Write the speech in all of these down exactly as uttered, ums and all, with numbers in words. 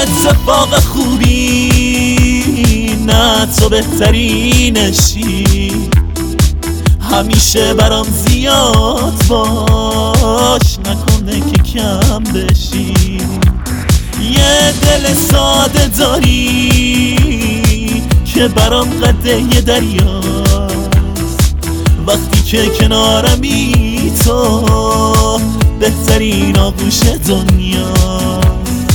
اتفاق خوبی نه تو بهترینشی، همیشه برام زیاد باش، نکنه که کم بشی. یه دل ساده داری که برام قده یه دریاست، وقتی که کنارمی تو بهترین آغوش دنیاست.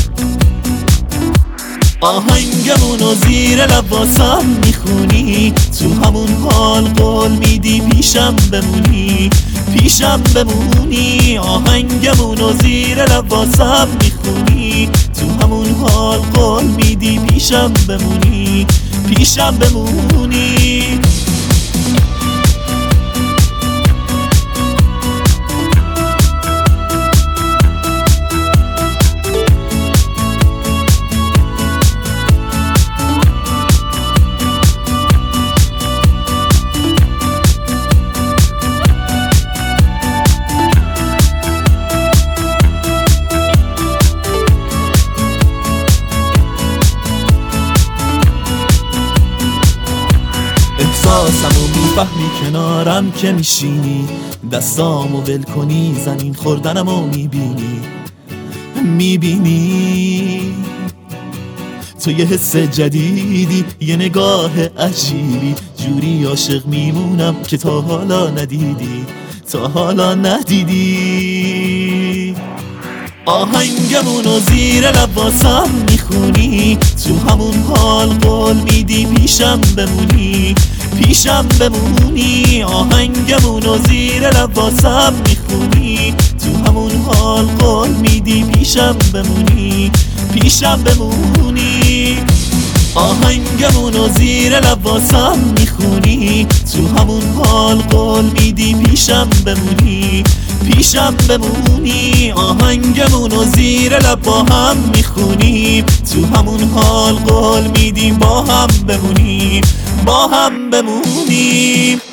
آهنگمونو زیر لباسم میخونی، تو همون حال قول میدی پیشم بمونی، پیشم بمونی. آهنگمونو زیر لباسم میخونی، تو همون حال قول میدی پیشم بمونی، پیشم بمونی. احساسمو میفهمی کنارم که میشینی، دستامو ول کنی زمین خوردنمو میبینی، میبینی تو یه حس جدیدی، یه نگاه عجیبی، جوری عاشق میمونم که تا حالا ندیدی، تا حالا ندیدی. آهنگمونو زیر لباسم میخونی، تو همون حال قول میدی پیشم بمونی، پیشم بمونی. آهنگمونو زیر لباسم میخونی، تو همون حال قول میدی پیشم بمونی، پیشم بمونی. آهنگمونو زیر لباسم میخونی، تو همون حال قول میدی پیشم بمونی، پیشم بمونی. آهنگمونو زیر لب با هم میخونیم، تو همون حال قول میدیم با هم بمونیم، با هم بمونیم.